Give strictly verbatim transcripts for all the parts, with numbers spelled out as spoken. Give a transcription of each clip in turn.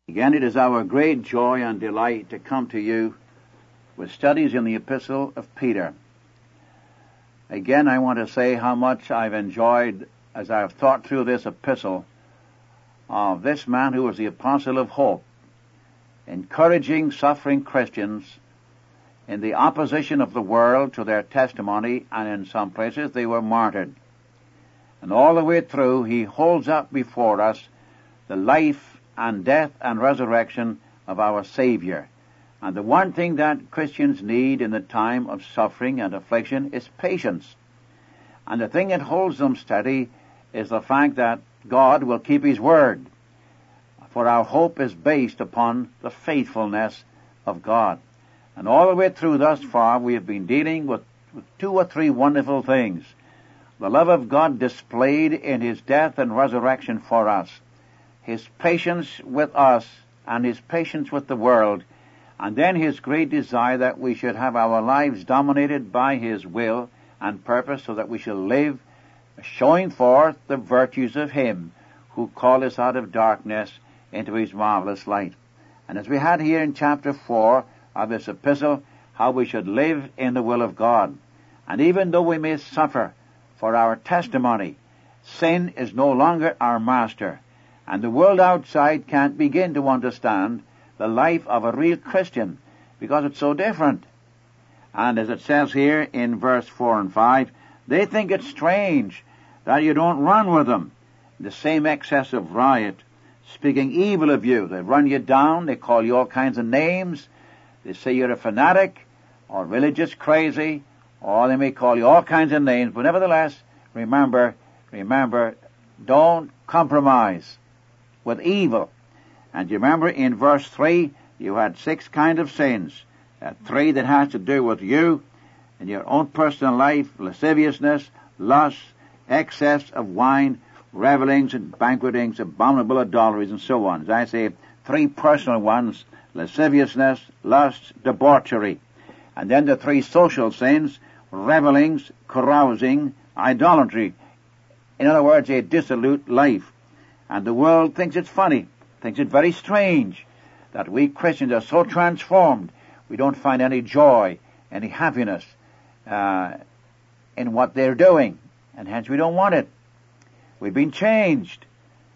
Again, it is our great joy and delight to come to you with studies in the Epistle of Peter. Again, I want to say how much I've enjoyed as I've thought through this epistle of this man who was the apostle of hope, encouraging suffering Christians in the opposition of the world to their testimony, and in some places they were martyred. And all the way through, he holds up before us the life and death and resurrection of our Savior. And the one thing that Christians need in the time of suffering and affliction is patience. And the thing that holds them steady is the fact that God will keep His word. For our hope is based upon the faithfulness of God. And all the way through thus far, we have been dealing with, with two or three wonderful things. The love of God displayed in His death and resurrection for us, His patience with us, and His patience with the world, and then His great desire that we should have our lives dominated by His will and purpose, so that we shall live showing forth the virtues of Him who called us out of darkness into His marvelous light. And as we had here in chapter four of this epistle, how we should live in the will of God. And even though we may suffer for our testimony, sin is no longer our master. And the world outside can't begin to understand the life of a real Christian because it's so different. And as it says here in verse four and five, they think it strange that you don't run with them. The same excess of riot, speaking evil of you. They run you down, they call you all kinds of names. They say you're a fanatic or religious crazy, or they may call you all kinds of names. But nevertheless, remember, remember, don't compromise with evil. And you remember in verse three, you had six kinds of sins. Uh, three that has to do with you and your own personal life: lasciviousness, lust, excess of wine, revelings and banquetings, abominable idolatries, and so on. As I say, three personal ones: lasciviousness, lust, debauchery. And then the three social sins: revelings, carousing, idolatry. In other words, a dissolute life. And the world thinks it's funny, thinks it very strange that we Christians are so transformed, we don't find any joy, any happiness uh, in what they're doing, and hence we don't want it. We've been changed.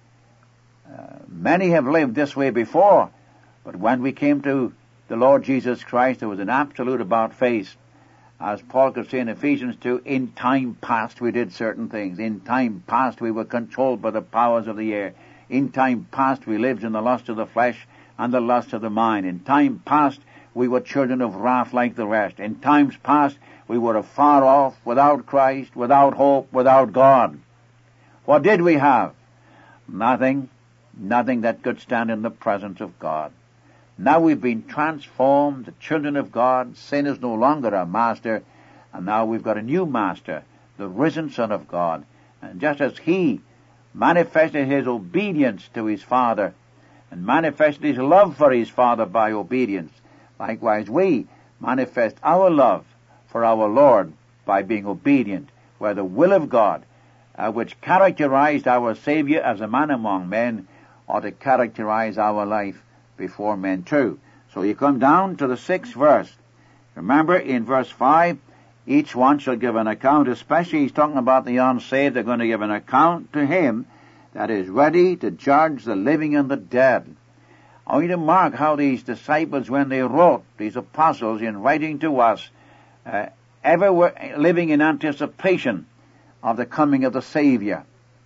Uh, many have lived this way before, but when we came to the Lord Jesus Christ, there was an absolute about-face. As Paul could say in Ephesians two, in time past we did certain things. In time past we were controlled by the powers of the air. In time past we lived in the lust of the flesh and the lust of the mind. In time past we were children of wrath like the rest. In times past we were afar off, without Christ, without hope, without God. What did we have? Nothing. Nothing that could stand in the presence of God. Now we've been transformed, the children of God. Sin is no longer our master, and now we've got a new master, the risen Son of God. And just as He manifested His obedience to His Father and manifested His love for His Father by obedience, likewise we manifest our love for our Lord by being obedient, where the will of God, uh, which characterized our Savior as a man among men, ought to characterize our life before men too. So you come down to the sixth verse. Remember in verse five, each one shall give an account, especially he's talking about the unsaved. They're going to give an account to Him that is ready to judge the living and the dead. I want you to mark how these disciples, when they wrote, these apostles, in writing to us, uh, ever were living in anticipation of the coming of the Savior.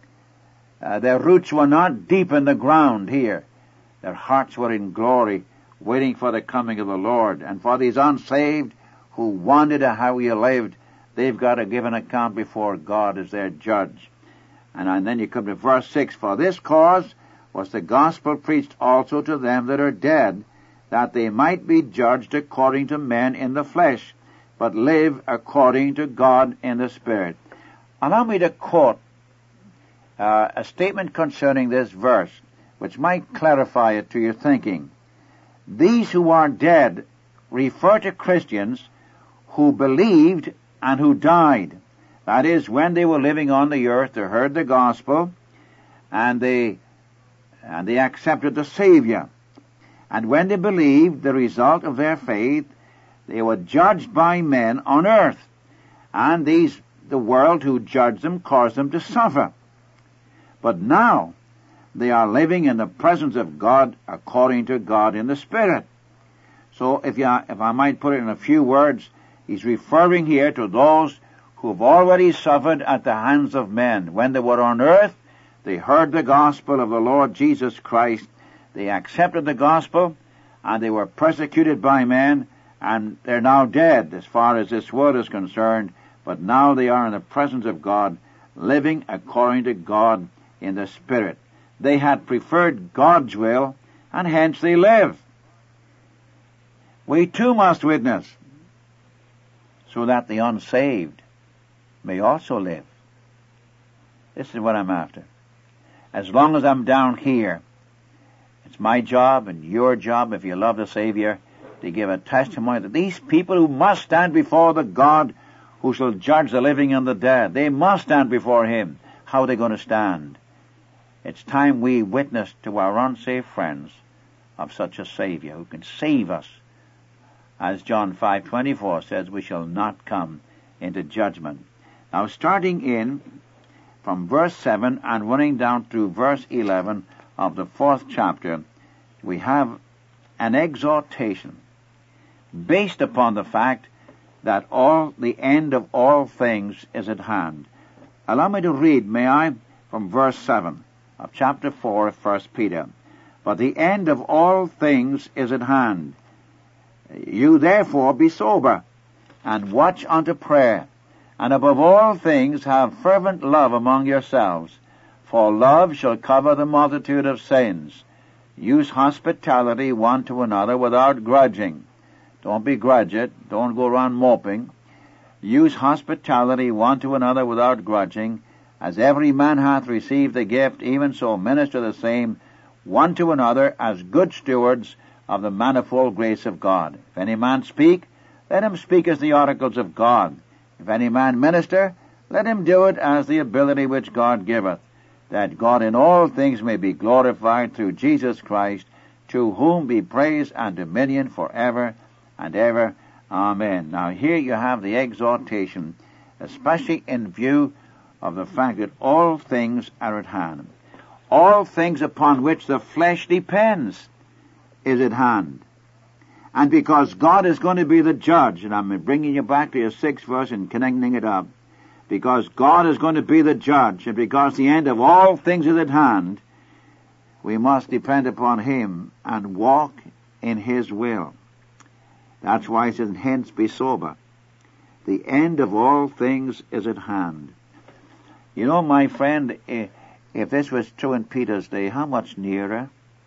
Uh, their roots were not deep in the ground here. Their hearts were in glory, waiting for the coming of the Lord. And for these unsaved who wondered how He lived, they've got to give an account before God as their judge. And, and then you come to verse six. For this cause was the gospel preached also to them that are dead, that they might be judged according to men in the flesh, but live according to God in the Spirit. Allow me to quote uh, a statement concerning this verse, which might clarify it to your thinking. These who are dead refer to Christians who believed and who died. That is, when they were living on the earth, they heard the gospel, and they and they accepted the Savior. And when they believed the result of their faith, they were judged by men on earth. And these, the world who judged them, caused them to suffer. But now, they are living in the presence of God according to God in the Spirit. So if, you, if I might put it in a few words, he's referring here to those who have already suffered at the hands of men. When they were on earth, they heard the gospel of the Lord Jesus Christ. They accepted the gospel, and they were persecuted by men, and they're now dead as far as this world is concerned. But now they are in the presence of God, living according to God in the Spirit. They had preferred God's will, and hence they live. We too must witness, so that the unsaved may also live. This is what I'm after. As long as I'm down here, it's my job and your job, if you love the Savior, to give a testimony that these people who must stand before the God who shall judge the living and the dead, they must stand before Him. How are they going to stand? It's time we witness to our unsaved friends of such a Savior who can save us. As John five twenty-four says, we shall not come into judgment. Now, starting in from verse seven and running down through verse eleven of the fourth chapter, we have an exhortation based upon the fact that all the end of all things is at hand. Allow me to read, may I, from verse seven of chapter four of First Peter. But the end of all things is at hand. You therefore be sober, and watch unto prayer, and above all things have fervent love among yourselves, for love shall cover the multitude of sins. Use hospitality one to another without grudging. Don't begrudge it. Don't go around moping. Use hospitality one to another without grudging. As every man hath received a gift, even so minister the same one to another as good stewards of the manifold grace of God. If any man speak, let him speak as the oracles of God. If any man minister, let him do it as the ability which God giveth, that God in all things may be glorified through Jesus Christ, to whom be praise and dominion forever and ever. Amen. Now here you have the exhortation, especially in view of the fact that all things are at hand. All things upon which the flesh depends is at hand. And because God is going to be the judge, and I'm bringing you back to your sixth verse and connecting it up, because God is going to be the judge, and because the end of all things is at hand, we must depend upon Him and walk in His will. That's why it says, hence be sober. The end of all things is at hand. You know, my friend, if this was true in Peter's day, how much nearer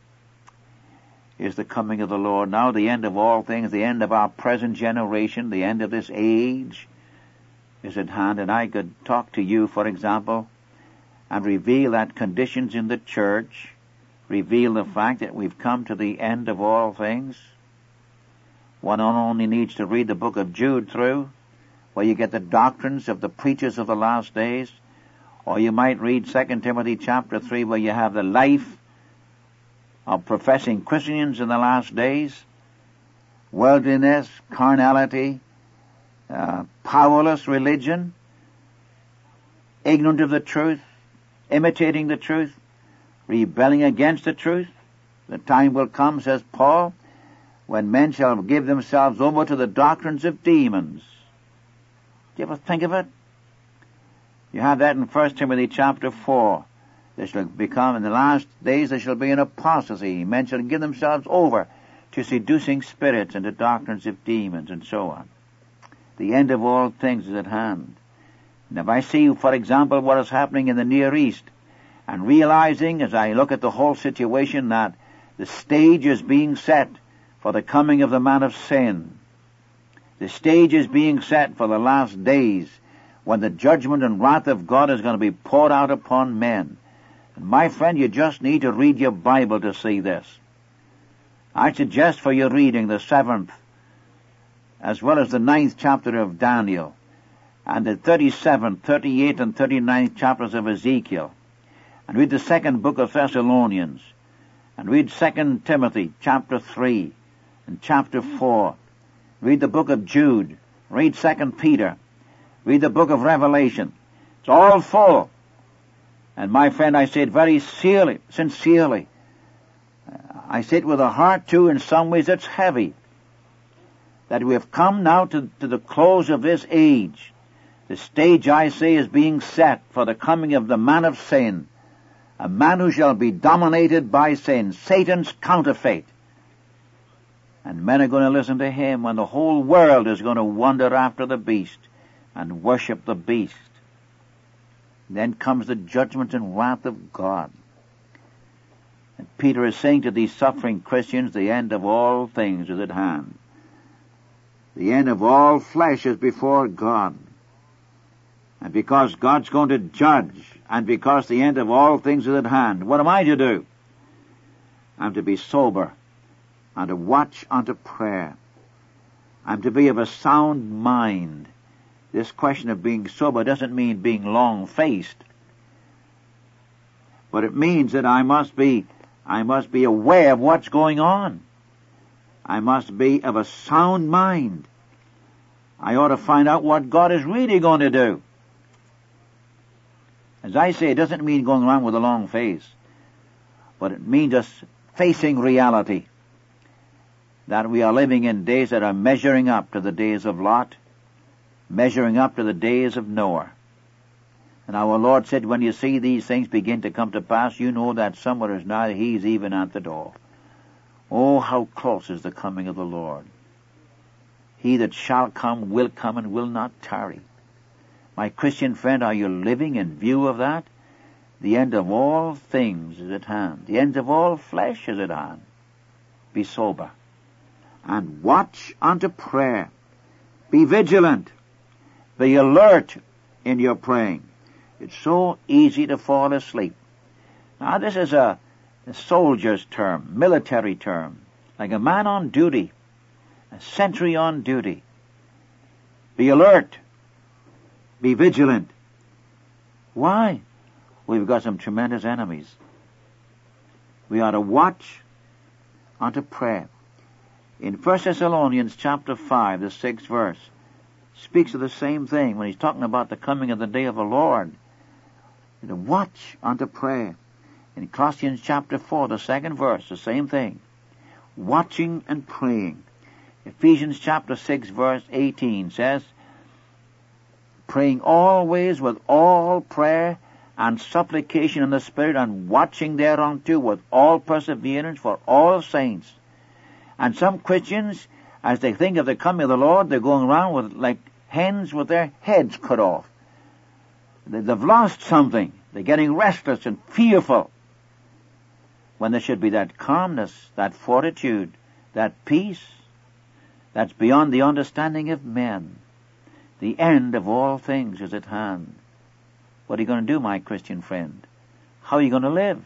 is the coming of the Lord now? The end of all things, the end of our present generation, the end of this age is at hand. And I could talk to you, for example, and reveal that conditions in the church reveal the fact that we've come to the end of all things. One only needs to read the book of Jude through, where you get the doctrines of the preachers of the last days. Or you might read Second Timothy chapter three, where you have the life of professing Christians in the last days. Worldliness, carnality, uh, powerless religion, ignorant of the truth, imitating the truth, rebelling against the truth. The time will come, says Paul, when men shall give themselves over to the doctrines of demons. Do you ever think of it? You have that in First Timothy chapter four. There shall become, in the last days, there shall be an apostasy. Men shall give themselves over to seducing spirits and to doctrines of demons, and so on. The end of all things is at hand. And if I see, for example, what is happening in the Near East, and realizing, as I look at the whole situation, that the stage is being set for the coming of the man of sin. The stage is being set for the last days, when the judgment and wrath of God is going to be poured out upon men. And my friend, you just need to read your Bible to see this. I suggest for your reading the seventh, as well as the ninth chapter of Daniel, and the thirty-seventh, thirty-eighth, and thirty-ninth chapters of Ezekiel, and read the second book of Thessalonians, And read Second Timothy chapter three and chapter four. Read the book of Jude. Read Second Peter. Read the book of Revelation. It's all full. And my friend, I say it very sincerely, sincerely. I say it with a heart too, in some ways it's heavy, that we have come now to, to the close of this age. The stage, I say, is being set for the coming of the man of sin, a man who shall be dominated by sin, Satan's counterfeit. And men are going to listen to him when the whole world is going to wander after the beast and worship the beast. Then comes the judgment and wrath of God. And Peter is saying to these suffering Christians, the end of all things is at hand. The end of all flesh is before God. And because God's going to judge, and because the end of all things is at hand, what am I to do? I'm to be sober, and to watch unto prayer. I'm to be of a sound mind. This question of being sober doesn't mean being long-faced, but it means that I must be, I must be aware of what's going on. I must be of a sound mind. I ought to find out what God is really going to do. As I say, it doesn't mean going around with a long face, but it means us facing reality, that we are living in days that are measuring up to the days of Lot, measuring up to the days of Noah. And our Lord said, when you see these things begin to come to pass, you know that somewhere is nigh, he's even at the door. Oh, how close is the coming of the Lord. He that shall come will come and will not tarry. My Christian friend, are you living in view of that? The end of all things is at hand. The end of all flesh is at hand. Be sober. And watch unto prayer. Be vigilant. Be alert in your praying. It's so easy to fall asleep. Now this is a, a soldier's term, military term, like a man on duty, a sentry on duty. Be alert. Be vigilant. Why? We've got some tremendous enemies. We are to watch unto prayer. In First Thessalonians chapter five, the sixth verse, speaks of the same thing when he's talking about the coming of the day of the Lord. To watch unto prayer. In Colossians chapter four, the second verse, the same thing. Watching and praying. Ephesians chapter six, verse eighteen says, praying always with all prayer and supplication in the Spirit, and watching thereunto with all perseverance for all saints. And some Christians, as they think of the coming of the Lord, they're going around with like hens with their heads cut off. They've lost something. They're getting restless and fearful, when there should be that calmness, that fortitude, that peace that's beyond the understanding of men. The end of all things is at hand. What are you going to do, my Christian friend? How are you going to live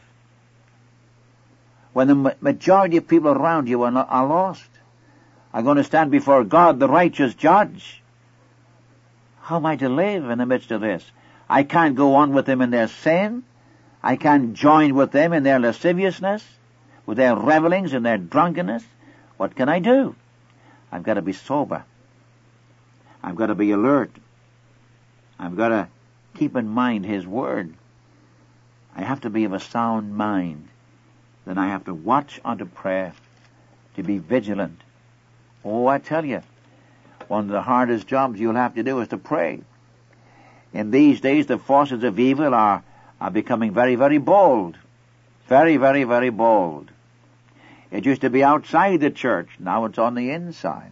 when the majority of people around you are, not, are lost? Are going to stand before God, the righteous judge? How am I to live in the midst of this? I can't go on with them in their sin. I can't join with them in their lasciviousness, with their revelings and their drunkenness. What can I do? I've got to be sober. I've got to be alert. I've got to keep in mind His Word. I have to be of a sound mind. Then I have to watch unto prayer, to be vigilant. Oh, I tell you, one of the hardest jobs you'll have to do is to pray. In these days, the forces of evil are, are becoming very, very bold. Very, very, very bold. It used to be outside the church. Now it's on the inside.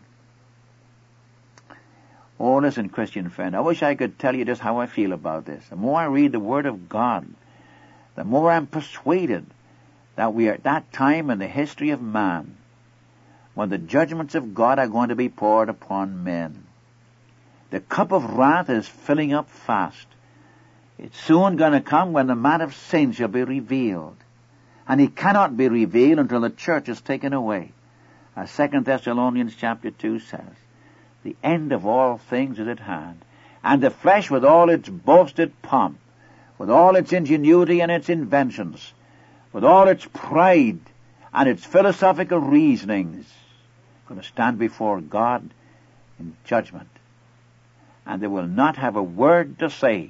Oh, listen, Christian friend, I wish I could tell you just how I feel about this. The more I read the Word of God, the more I'm persuaded that we are at that time in the history of man when the judgments of God are going to be poured upon men. The cup of wrath is filling up fast. It's soon going to come when the man of sin shall be revealed. And he cannot be revealed until the church is taken away. As Second Thessalonians chapter two says, the end of all things is at hand. And the flesh with all its boasted pomp, with all its ingenuity and its inventions, with all its pride and its philosophical reasonings going to stand before God in judgment. And they will not have a word to say.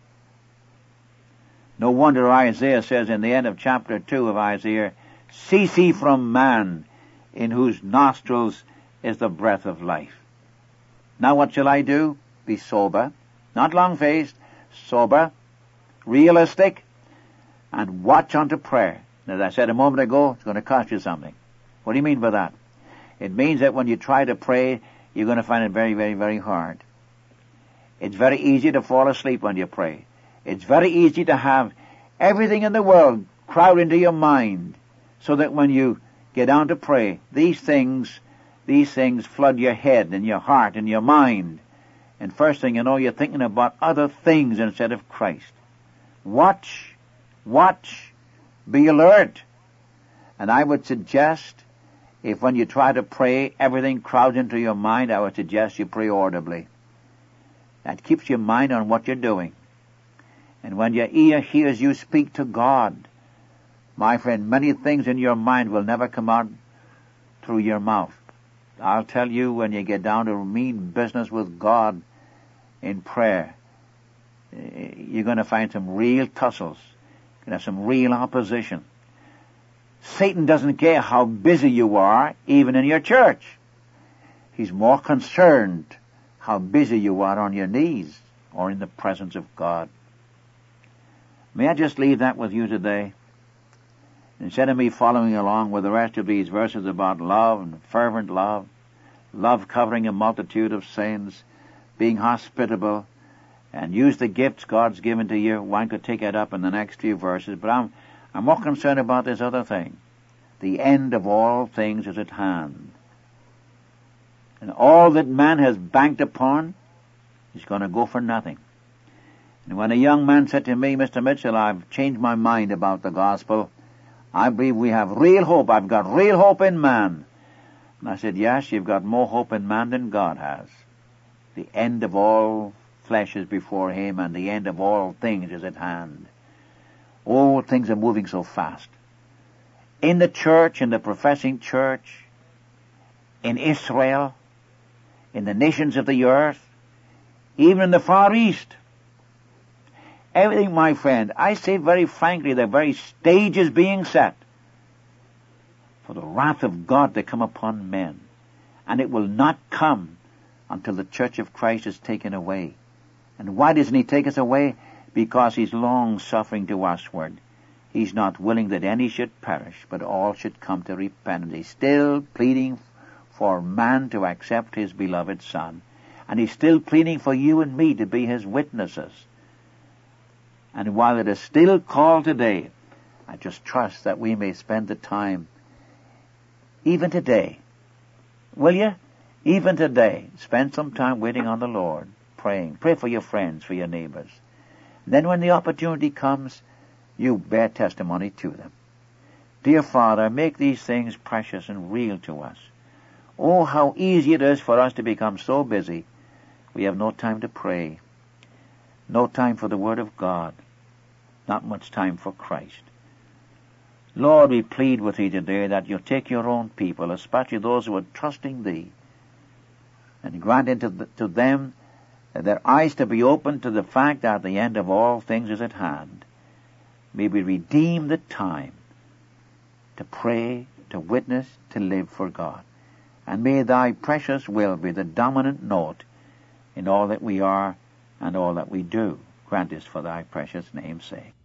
No wonder Isaiah says in the end of chapter two of Isaiah, "Cease ye from man, in whose nostrils is the breath of life." Now what shall I do? Be sober, not long-faced, sober, realistic, and watch unto prayer. As I said a moment ago, it's going to cost you something. What do you mean by that? It means that when you try to pray, you're going to find it very, very, very hard. It's very easy to fall asleep when you pray. It's very easy to have everything in the world crowd into your mind, so that when you get down to pray, these things, these things flood your head and your heart and your mind. And first thing you know, you're thinking about other things instead of Christ. Watch, watch, be alert. And I would suggest, if when you try to pray, everything crowds into your mind, I would suggest you pray audibly. That keeps your mind on what you're doing. And when your ear hears you speak to God, my friend, many things in your mind will never come out through your mouth. I'll tell you, when you get down to mean business with God in prayer, you're going to find some real tussles. You're going to have some real opposition. Satan doesn't care how busy you are, even in your church. He's more concerned how busy you are on your knees or in the presence of God. May I just leave that with you today? Instead of me following along with the rest of these verses about love and fervent love, love covering a multitude of sins, being hospitable, and use the gifts God's given to you, one could take it up in the next few verses, but I'm, I'm more concerned about this other thing. The end of all things is at hand. And all that man has banked upon is going to go for nothing. And when a young man said to me, "Mister Mitchell, I've changed my mind about the gospel. I believe we have real hope. I've got real hope in man." And I said, "Yes, you've got more hope in man than God has. The end of all flesh is before him, and the end of all things is at hand." All things are moving so fast. In the church, in the professing church, in Israel, in the nations of the earth, even in the Far East. Everything, my friend, I say very frankly, the very stage is being set for the wrath of God to come upon men. And it will not come until the church of Christ is taken away. And why doesn't he take us away? Because he's long-suffering to usward. He's not willing that any should perish, but all should come to repentance. He's still pleading for man to accept his beloved Son. And he's still pleading for you and me to be his witnesses. And while it is still called today, I just trust that we may spend the time, even today, will you? Even today, spend some time waiting on the Lord, praying. Pray for your friends, for your neighbors. Then when the opportunity comes, you bear testimony to them. Dear Father, make these things precious and real to us. Oh, how easy it is for us to become so busy, we have no time to pray, no time for the Word of God, not much time for Christ. Lord, we plead with thee today that you'll take your own people, especially those who are trusting thee, and grant into the, to them their eyes to be opened to the fact that the end of all things is at hand. May we redeem the time to pray, to witness, to live for God. And may thy precious will be the dominant note in all that we are and all that we do. Grant this for thy precious name's sake.